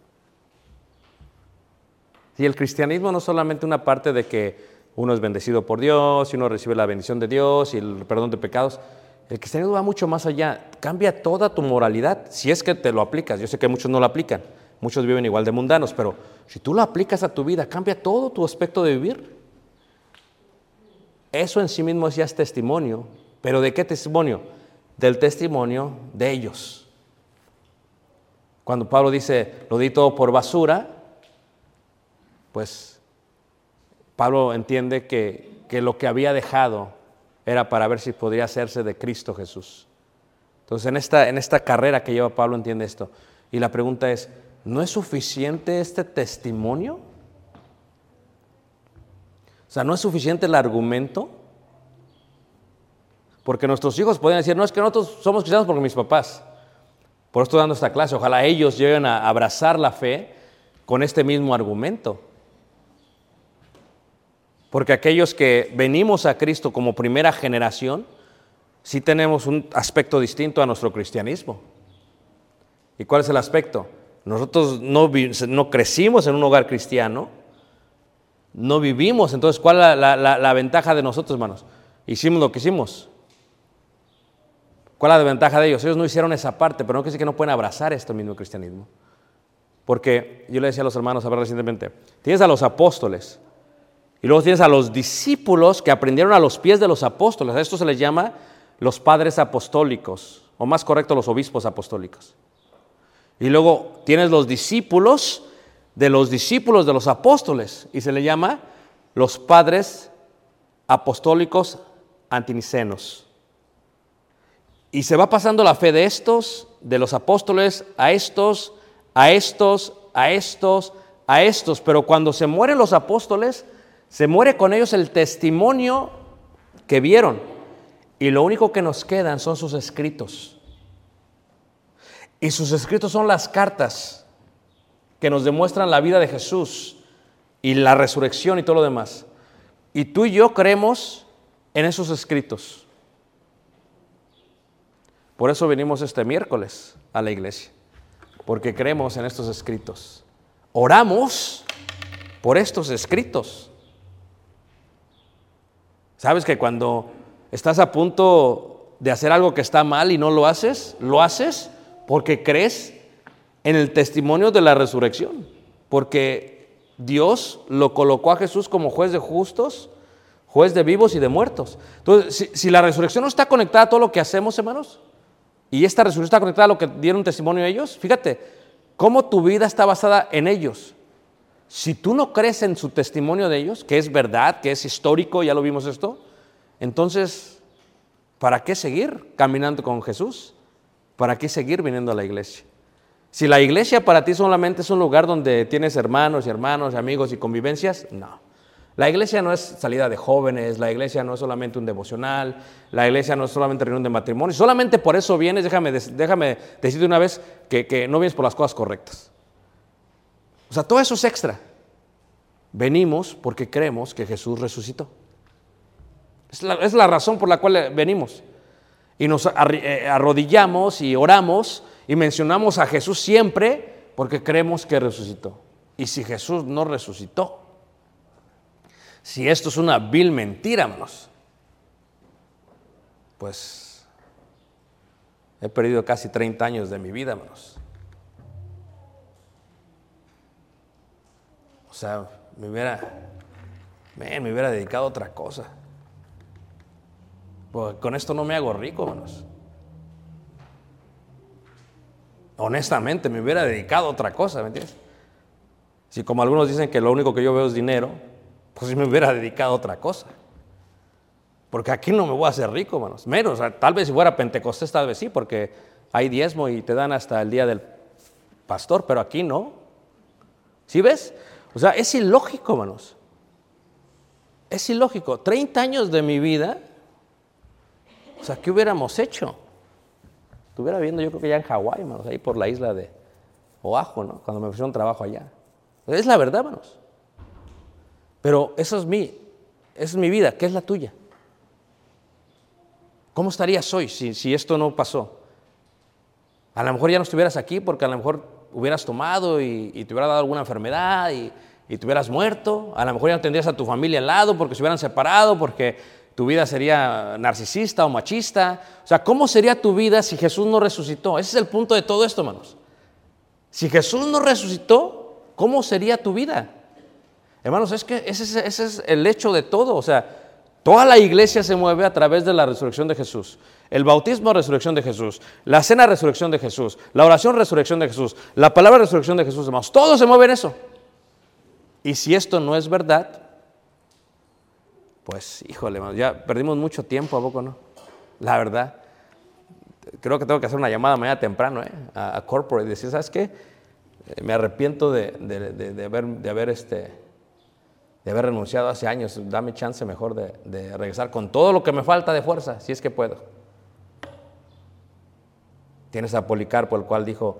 Y el cristianismo no es solamente una parte de que uno es bendecido por Dios y uno recibe la bendición de Dios y el perdón de pecados. El cristianismo va mucho más allá. Cambia toda tu moralidad si es que te lo aplicas. Yo sé que muchos no lo aplican. Muchos viven igual de mundanos, pero si tú lo aplicas a tu vida, cambia todo tu aspecto de vivir. Eso en sí mismo ya es testimonio. ¿Pero de qué testimonio? Del testimonio de ellos. Cuando Pablo dice, lo di todo por basura, pues Pablo entiende que lo que había dejado era para ver si podría hacerse de Cristo Jesús. Entonces en esta carrera que lleva Pablo entiende esto. Y la pregunta es, ¿no es suficiente este testimonio? O sea, ¿no es suficiente el argumento? Porque nuestros hijos pueden decir, no, es que nosotros somos cristianos porque mis papás. Por eso estoy dando esta clase. Ojalá ellos lleguen a abrazar la fe con este mismo argumento. Porque aquellos que venimos a Cristo como primera generación, sí tenemos un aspecto distinto a nuestro cristianismo. ¿Y cuál es el aspecto? Nosotros no crecimos en un hogar cristiano, no vivimos. Entonces, ¿cuál es la ventaja de nosotros, hermanos? Hicimos lo que hicimos. ¿Cuál es la ventaja de ellos? Ellos no hicieron esa parte, pero no quiere decir que no pueden abrazar este mismo cristianismo. Porque yo le decía a los hermanos recientemente, tienes a los apóstoles, y luego tienes a los discípulos que aprendieron a los pies de los apóstoles. A esto se les llama los padres apostólicos, o más correcto, los obispos apostólicos. Y luego tienes los discípulos de los apóstoles, y se le llama los padres apostólicos antinicenos. Y se va pasando la fe de estos, de los apóstoles, a estos, pero cuando se mueren los apóstoles, se muere con ellos el testimonio que vieron. Y lo único que nos quedan son sus escritos. Y sus escritos son las cartas que nos demuestran la vida de Jesús y la resurrección y todo lo demás. Y tú y yo creemos en esos escritos. Por eso venimos este miércoles a la iglesia, porque creemos en estos escritos. Oramos por estos escritos. ¿Sabes que cuando estás a punto de hacer algo que está mal y no lo haces porque crees en el testimonio de la resurrección? Porque Dios lo colocó a Jesús como juez de justos, juez de vivos y de muertos. Entonces, si la resurrección no está conectada a todo lo que hacemos, hermanos, y esta resurrección está conectada a lo que dieron testimonio ellos, fíjate cómo tu vida está basada en ellos. Si tú no crees en su testimonio de ellos, que es verdad, que es histórico, ya lo vimos esto, entonces, ¿para qué seguir caminando con Jesús? ¿Para qué seguir viniendo a la iglesia? Si la iglesia para ti solamente es un lugar donde tienes hermanos, amigos y convivencias, no. La iglesia no es salida de jóvenes, la iglesia no es solamente un devocional, la iglesia no es solamente reunión de matrimonio. Solamente por eso vienes, déjame decirte una vez que no vienes por las cosas correctas. O sea, todo eso es extra. Venimos porque creemos que Jesús resucitó. Es la razón por la cual venimos. Y nos arrodillamos y oramos y mencionamos a Jesús siempre porque creemos que resucitó. Y si Jesús no resucitó, si esto es una vil mentira, hermanos, pues he perdido casi 30 años de mi vida, hermanos. O sea, me hubiera dedicado a otra cosa. Porque con esto no me hago rico, hermanos. Honestamente, me hubiera dedicado a otra cosa, ¿me entiendes? Si como algunos dicen que lo único que yo veo es dinero, pues me hubiera dedicado a otra cosa. Porque aquí no me voy a hacer rico, hermanos. Menos, tal vez si fuera Pentecostés, tal vez sí, porque hay diezmo y te dan hasta el día del pastor, pero aquí no. ¿Sí ves? O sea, es ilógico, hermanos. Es ilógico. 30 años de mi vida, o sea, ¿qué hubiéramos hecho? Estuviera viviendo yo creo que ya en Hawái, hermanos, ahí por la isla de o ajo, ¿no? Cuando me ofrecieron trabajo allá. Es la verdad, hermanos. Pero eso es mi vida. ¿Qué es la tuya? ¿Cómo estarías hoy si esto no pasó? A lo mejor ya no estuvieras aquí porque a lo mejor hubieras tomado y te hubiera dado alguna enfermedad y te hubieras muerto. A lo mejor ya no tendrías a tu familia al lado porque se hubieran separado, porque tu vida sería narcisista o machista. O sea, ¿cómo sería tu vida si Jesús no resucitó? Ese es el punto de todo esto, hermanos. Si Jesús no resucitó, ¿cómo sería tu vida? Hermanos, es que ese es el hecho de todo. O sea, toda la iglesia se mueve a través de la resurrección de Jesús. El bautismo, resurrección de Jesús. La cena, resurrección de Jesús. La oración, resurrección de Jesús. La palabra, resurrección de Jesús, hermanos. Todo se mueve en eso. Y si esto no es verdad, pues, híjole, hermanos, ya perdimos mucho tiempo, ¿a poco no? La verdad. Creo que tengo que hacer una llamada mañana temprano a corporate y decir, ¿sabes qué? Me arrepiento de haber renunciado hace años. Dame chance mejor de regresar con todo lo que me falta de fuerza, si es que puedo. Tienes a Policarpo, el cual dijo,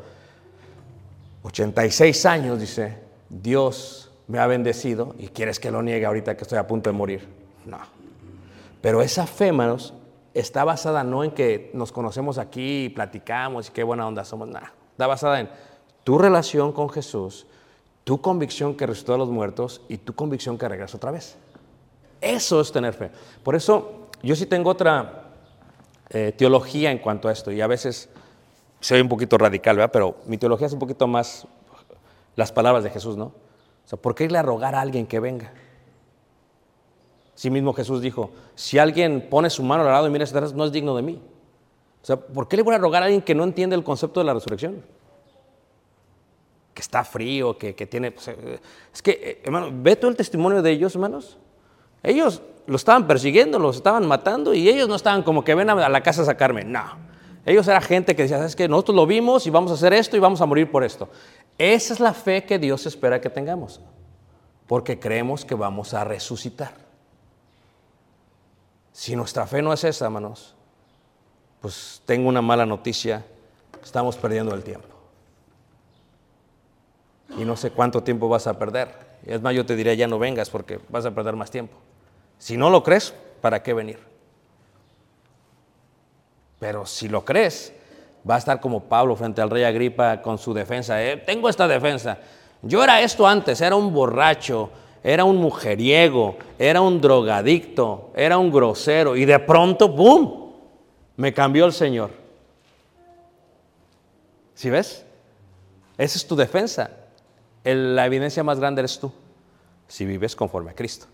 86 años, dice, Dios me ha bendecido y quieres que lo niegue ahorita que estoy a punto de morir. No. Pero esa fe, hermanos, está basada no en que nos conocemos aquí y platicamos y qué buena onda somos. No. Está basada en tu relación con Jesús, tu convicción que resucitó a los muertos y tu convicción que regresa otra vez. Eso es tener fe. Por eso yo sí tengo otra teología en cuanto a esto, y a veces soy un poquito radical, ¿verdad? Pero mi teología es un poquito más las palabras de Jesús, ¿no? O sea, ¿por qué irle a rogar a alguien que venga? Sí mismo Jesús dijo, si alguien pone su mano al lado y mira hacia atrás, no es digno de mí. O sea, ¿por qué le voy a rogar a alguien que no entiende el concepto de la resurrección? Que está frío, que tiene... Pues, es que, hermano, ve todo el testimonio de ellos, hermanos. Ellos lo estaban persiguiendo, los estaban matando, y ellos no estaban como que ven a la casa a sacarme. No. Ellos eran gente que decía, ¿sabes qué? Nosotros lo vimos y vamos a hacer esto y vamos a morir por esto. Esa es la fe que Dios espera que tengamos, porque creemos que vamos a resucitar. Si nuestra fe no es esa, hermanos, pues tengo una mala noticia, estamos perdiendo el tiempo. Y no sé cuánto tiempo vas a perder. Es más, yo te diría, ya no vengas porque vas a perder más tiempo. Si no lo crees, ¿para qué venir? Pero si lo crees, va a estar como Pablo frente al rey Agripa con su defensa. Tengo esta defensa. Yo era esto antes, era un borracho, era un mujeriego, era un drogadicto, era un grosero, y de pronto, ¡boom!, me cambió el Señor. ¿Sí ves? Esa es tu defensa. La evidencia más grande eres tú, si vives conforme a Cristo.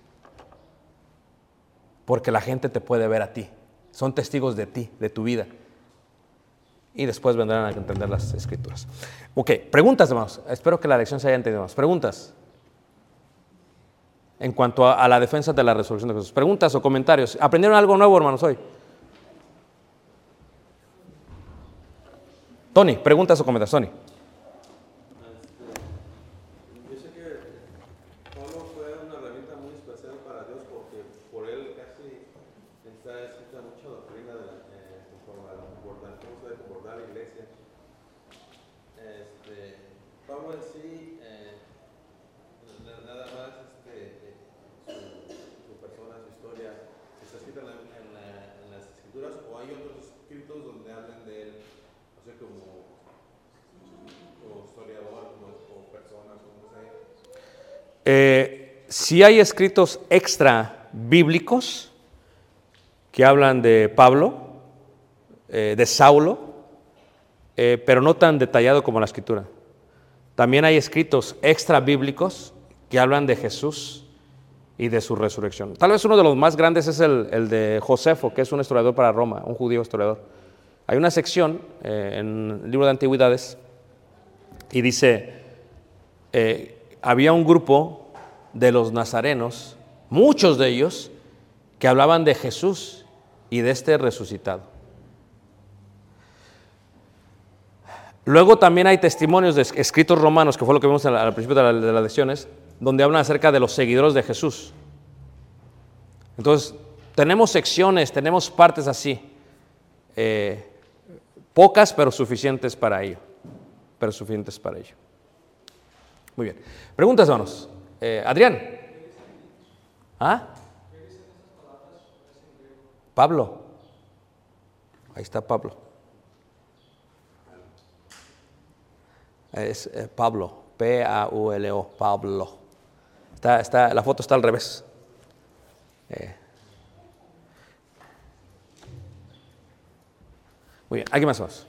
Porque la gente te puede ver a ti. Son testigos de ti, de tu vida. Y después vendrán a entender las Escrituras. Ok, preguntas, hermanos. Espero que la lección se haya entendido. Preguntas en cuanto a la defensa de la resurrección de Jesús. Preguntas o comentarios. ¿Aprendieron algo nuevo, hermanos, hoy? Tony, preguntas o comentarios. Tony. Yo sé que Pablo fue una herramienta muy especial para Dios porque por él casi está escrita mucha doctrina conforme a la importancia de concordar la iglesia. Pablo en sí, nada más su persona, su historia, está escrita en las escrituras, o hay otros escritos donde hablan de él, no sé, como historiador, como persona, como sea. Sí hay escritos extra bíblicos que hablan de Pablo, de Saulo, pero no tan detallado como la Escritura. También hay escritos extra bíblicos que hablan de Jesús y de su resurrección. Tal vez uno de los más grandes es el de Josefo, que es un historiador para Roma, un judío historiador. Hay una sección en el libro de Antigüedades y dice, había un grupo de los nazarenos, muchos de ellos, que hablaban de Jesús y de este resucitado. Luego también hay testimonios de escritos romanos, que fue lo que vimos al principio de las lecciones, donde hablan acerca de los seguidores de Jesús. Entonces, tenemos secciones, tenemos partes así, pocas pero suficientes para ello. pero suficientes para ello. Muy bien. Preguntas, hermanos. Adrián. ¿Ah? Pablo. Ahí está Pablo. Es Pablo. P-A-U-L-O. Pablo. La foto está al revés. Muy bien. ¿Alguien más?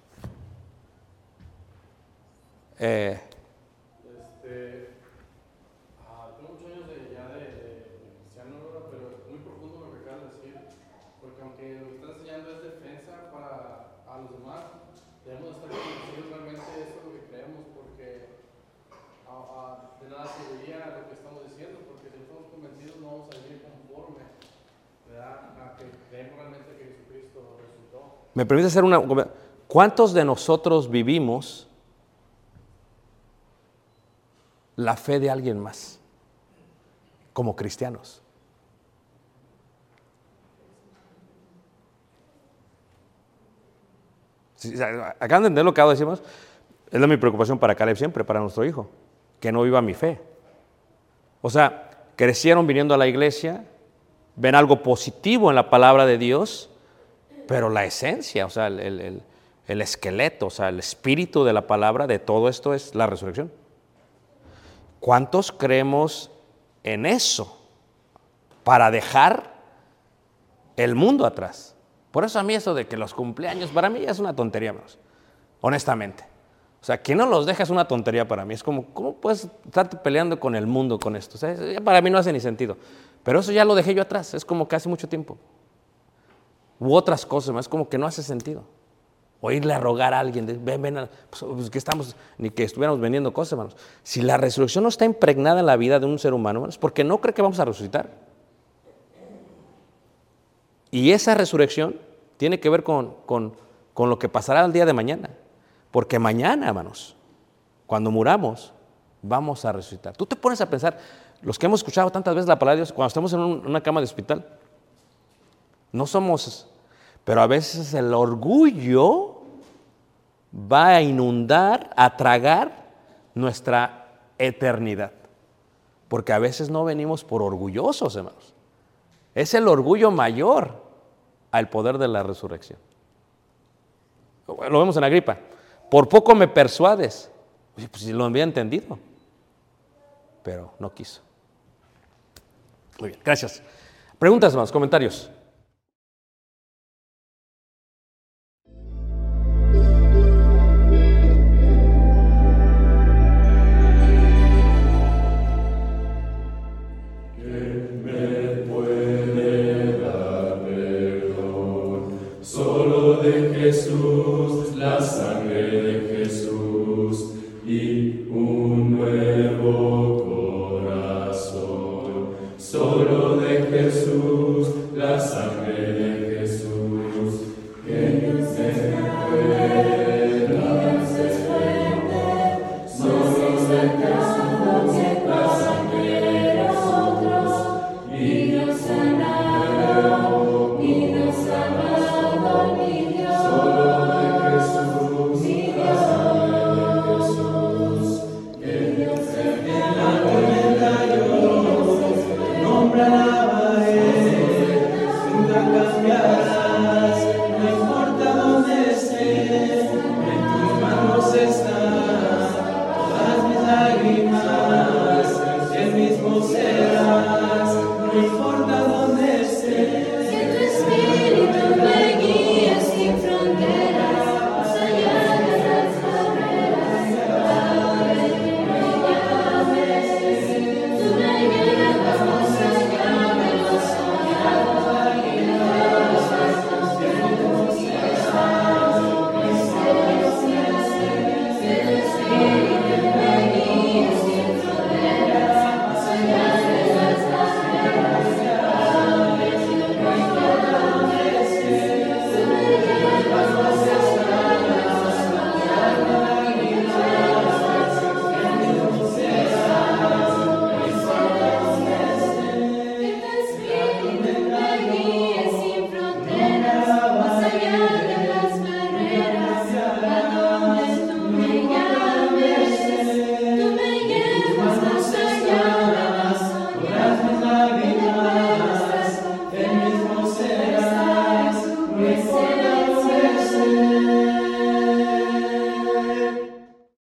Tengo muchos años de cristiano, ¿verdad? Pero es muy profundo lo que acabas de decir, porque aunque lo que estás enseñando es defensa para a los demás, debemos estar convencidos realmente de eso lo que creemos, porque de nada serviría lo que estamos diciendo, porque si no estamos convencidos no vamos a vivir conforme, ¿verdad? A que creemos realmente que Jesucristo resucitó. ¿Me permite hacer una... ¿Cuántos de nosotros vivimos la fe de alguien más como cristianos? Sí, acaban de entender lo que acabo de decir, es mi preocupación para Caleb siempre, para nuestro hijo, que no viva mi fe. O sea, crecieron viniendo a la iglesia, ven algo positivo en la palabra de Dios, pero la esencia, o sea, el esqueleto, o sea, el espíritu de la palabra de todo esto es la resurrección. ¿Cuántos creemos en eso para dejar el mundo atrás? Por eso a mí eso de que los cumpleaños, para mí es una tontería, hermanos, honestamente. O sea, que no los deja es una tontería para mí. Es como, ¿cómo puedes estarte peleando con el mundo con esto? O sea, ya para mí no hace ni sentido. Pero eso ya lo dejé yo atrás, es como que hace mucho tiempo. U otras cosas, es como que no hace sentido. O irle a rogar a alguien, ven, pues que estamos, ni que estuviéramos vendiendo cosas, hermanos. Si la resurrección no está impregnada en la vida de un ser humano, hermanos, porque no cree que vamos a resucitar. Y esa resurrección tiene que ver con lo que pasará el día de mañana. Porque mañana, hermanos, cuando muramos, vamos a resucitar. Tú te pones a pensar, los que hemos escuchado tantas veces la palabra de Dios, cuando estamos en una cama de hospital, no somos, pero a veces el orgullo va a inundar, a tragar nuestra eternidad. Porque a veces no venimos por orgullosos, hermanos. Es el orgullo mayor al poder de la resurrección. Lo vemos en Agripa. Por poco me persuades. Pues si lo había entendido. Pero no quiso. Muy bien, gracias. Preguntas más, comentarios. Jesús, la sangre de Jesús y un nuevo corazón. Solo de Jesús, la sangre de Jesús, que Dios es fuerte, Dios es fuerte, solo de Jesús, la sangre de nosotros, y Dios sanado, y Dios amado, y Dios. Solo de Jesús, mi Dios, que Dios la